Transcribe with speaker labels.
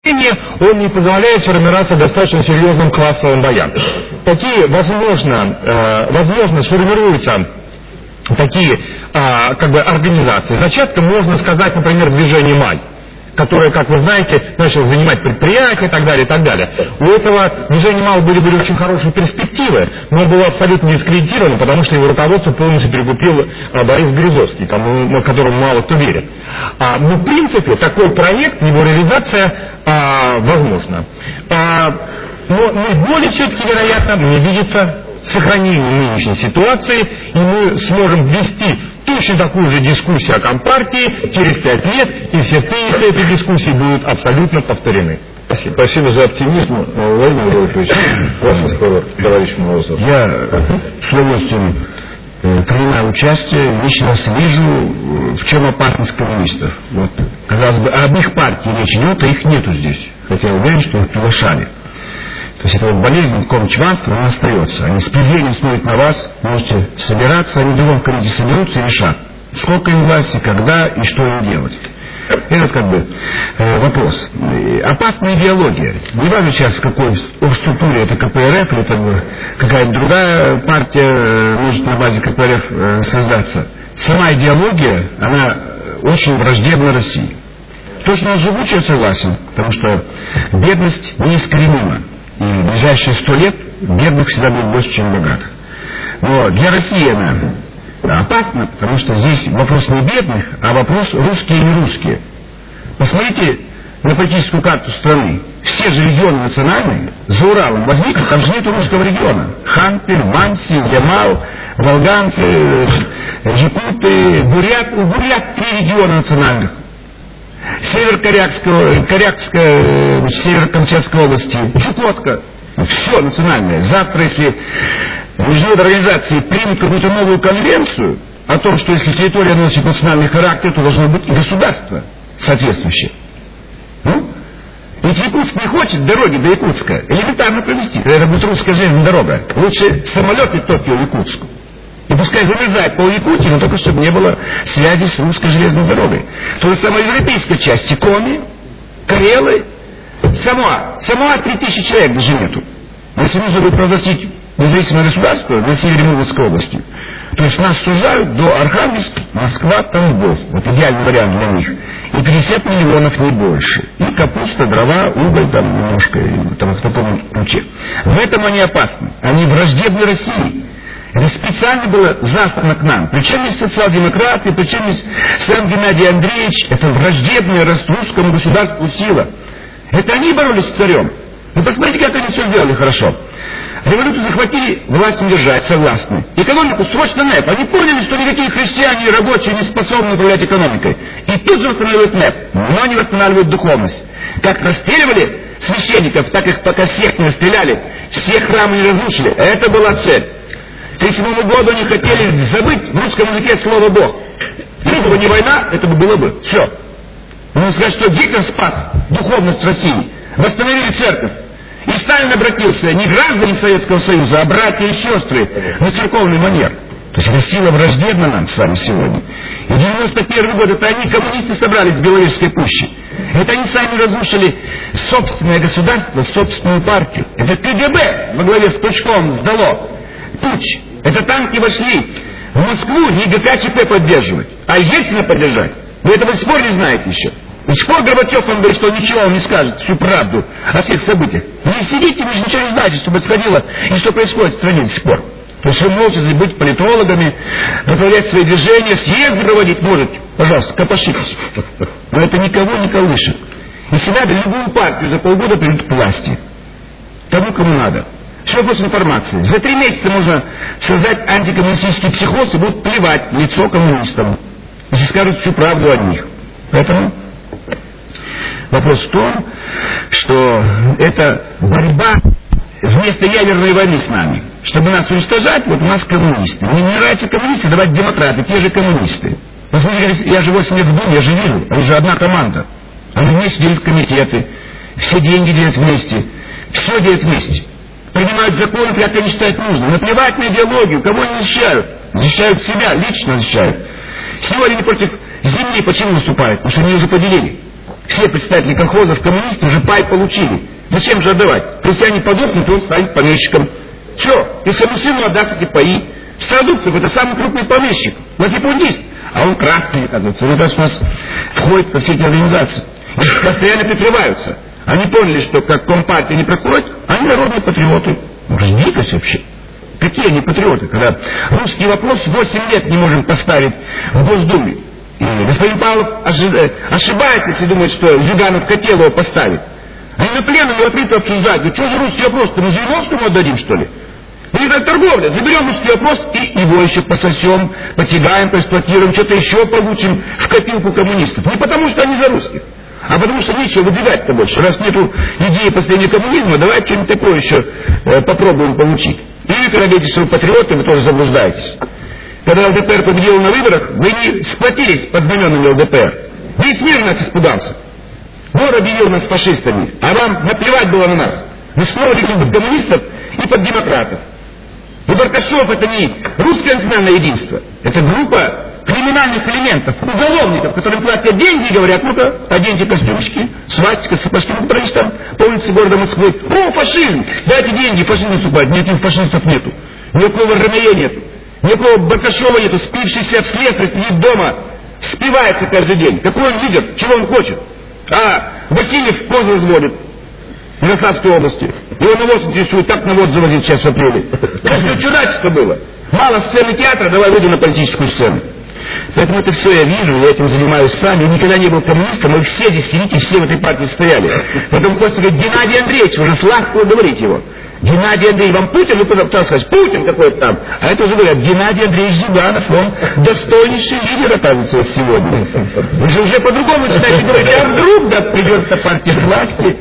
Speaker 1: он не позволяет сформироваться достаточно серьезным классовым боям. Такие, возможно, сформируются такие организации. Зачатком можно сказать, например, движение «Май», которое, как вы знаете, начало занимать предприятия и так далее, и так далее. У этого движения «Май» были очень хорошие перспективы, но было абсолютно дискредитировано, потому что его руководство полностью перекупил Борис Березовский, которому мало кто верит. Но, в принципе, такой проект, его реализация возможна. Но наиболее все-таки вероятно, мне видится, сохранение нынешней ситуации, и мы сможем ввести точно такую же дискуссию о Компартии через 5 лет, и все тезисы этой дискуссии будут абсолютно повторены.
Speaker 2: Спасибо. Спасибо за оптимизм. Владимир Владимирович, ваш разговор, товарищ Морозов.
Speaker 3: Я с удовольствием принимаю участие, лично раз вижу, в чем опасность коммунистов. Вот. Казалось бы, об их партии речь идет, а их нету здесь. Хотя я уверен, что их приглашали. То есть это вот болезнь комчванства, она остается. Они с презрением смотрят на вас, можете собираться, они в другом комитете соберутся и решат, сколько им власти, когда и что им делать. Это вопрос. Опасная идеология. Не важно сейчас, в какой структуре это КПРФ или какая-то другая партия может на базе КПРФ создаться. Сама идеология, она очень враждебна России. То, что у нас живучая, согласен, потому что бедность неискоренима. И в ближайшие 100 лет бедных всегда будет больше, чем богатых. Но для России она опасна, потому что здесь вопрос не бедных, а вопрос русские и не русские. Посмотрите на политическую карту страны. Все же регионы национальные, за Уралом возьмите, там же нет русского региона. Ханты, Манси, Ямал, волганцы, якуты, бурят 3 региона национальных. Северо-Камчатской области, Чукотка, все национальное. Завтра, если международные организации примут какую-то новую конвенцию о том, что если территория носит национальный характер, то должно быть и государство соответствующее. Ведь Якутск не хочет дороги до Якутска элементарно провести. Это будет русская железная дорога. Лучше самолет и Токио-Якутску. И пускай замерзает пол Якутии, но только чтобы не было связи с русской железной дорогой. То же самое в европейской части. Коми, Карелы, Самоа 3000 человек даже нету. Если нужно будет провозгласить независимое государство на севере Мурманской области, то есть нас сужают до Архангельска, Москва, Тамбов. Вот идеальный вариант для них. И 50 миллионов, не больше. И капуста, дрова, уголь, там немножко, в таком ключе. В этом они опасны. Они враждебны России. Это специально было заслано к нам. Причем есть социал-демократы, причем есть сам Геннадий Андреевич. Это враждебная русскому государству сила. Это они боролись с царем. Вы посмотрите, как они все сделали хорошо. Революцию захватили, власть удержать, согласны. Экономику срочно НЭП. Они поняли, что никакие христиане и рабочие не способны управлять экономикой. И тут же восстанавливают НЭП, но не восстанавливают духовность. Как расстреливали священников, так их пока всех не расстреляли, все храмы не разрушили. Это была цель. К 1937 году они хотели забыть в русском языке слово «Бог». Если бы не война, это бы было бы. Все. Можно сказать, что Гитлер спас духовность России. Восстановили церковь. И Сталин обратился не граждане Советского Союза, а братья и сестры на церковный манер. То есть эта сила враждебна нам с вами сегодня. И 91 год, это они, коммунисты, собрались в Беловежской пуще. Это они сами разрушили собственное государство, собственную партию. Это КГБ во главе с Пучковым сдало путь. Это танки вошли в Москву не ГКЧП поддерживать, а Ельцина поддержать. Вы этого до сих пор не знаете еще. До сих пор Горбачев вам говорит, что ничего вам не скажет, всю правду о всех событиях. Не сидите, вы же ничего не знаете, что происходило и что происходит в стране до сих пор. То есть вы можете быть политологами, направлять свои движения, съезды проводить можете. Пожалуйста, копошитесь. Но это никого не колышет. И всегда любую партию за полгода придут к власти. Тому, кому надо. Все вопрос информации. За 3 месяца можно создать антикоммунистический психоз и будут плевать в лицо коммунистам. Если скажут всю правду о них. Поэтому вопрос в том, что это борьба вместо ядерной войны с нами. Чтобы нас уничтожать, вот у нас коммунисты. Мне не нравятся коммунисты, давать демократы, те же коммунисты. Посмотрите, я же 8 лет в Думе, я же вижу, они же одна команда. Они вместе делят комитеты, все деньги делят вместе, все делят вместе. Принимают законы, как они считают нужным. Наплевать на идеологию, кого они защищают? Защищают себя, лично защищают. Сегодня они против земли почему выступают? Потому что они уже поделили. Все представители колхозов, коммунисты уже пай получили. Зачем же отдавать? Крестьяне подохнут, и он станет помещиком. Все, и своему сыну отдаст эти паи. Стародубцев — это самый крупный помещик, латифундист. А он красный, оказывается. Он у нас входит во все эти организации. И постоянно прикрываются. Они поняли, что как Компартия не проходит, они народные патриоты. Может, дикость вообще? Какие они патриоты, когда русский вопрос 8 лет не можем поставить в Госдуме. И господин Павлов ошибается, если думает, что Зюганов хотел его поставить. Они на пленуме открыто обсуждают. Говорят, что за русский вопрос-то, мы Жириновскому отдадим, что ли? Или как торговля, заберем русский вопрос и его еще пососем, потягаем, поэксплуатируем, что-то еще получим в копилку коммунистов. Не потому, что они за русских, а потому, что нечего выдвигать-то больше. Раз нету идеи построения коммунизма, давайте что-нибудь такое еще попробуем получить. И вы, когда говорите, что вы патриоты, вы тоже заблуждаетесь. Когда ЛДПР победил на выборах, вы не сплотились под знаменами ЛДПР. Весь мир нас испугался. Вор объявил нас фашистами, а вам наплевать было на нас. Вы снова легли под коммунистов и под демократов. И Баркашов — это не русское национальное единство. Это группа криминальных элементов, уголовников, которым платят деньги и говорят: ну-ка, оденьте костюмочки, свастика, сапожки, ну, потому что там по улице города Москвы. О, фашизм! Дайте деньги, фашизм наступает. Никаких фашистов нету. Никакого Ромея нету. Никакого Баркашова нету. Спившийся в слесарь сидит дома, спивается каждый день. Какой он лидер? Чего он хочет? А Васильев коз разводит в Ярославской области. Его навоз интересует, как навоз заводить сейчас в апреле. Это чудачество было. Мало сцены театра, давай выйду на политическую сцену. Поэтому это все я вижу, я этим занимаюсь сам. Я никогда не был коммунистом, мы все здесь сидите, все в этой партии стояли. Поэтому хочется говорить: Геннадий Андреевич, уже ласково говорить его. Геннадий Андреевич, вам Путин, вы пытались сказать, Путин какой-то там. А это уже говорят: Геннадий Андреевич Зюганов, он достойнейший лидер, оказывается, сегодня. Вы же уже по-другому начинаете говорить: а вдруг да придется партия к власти,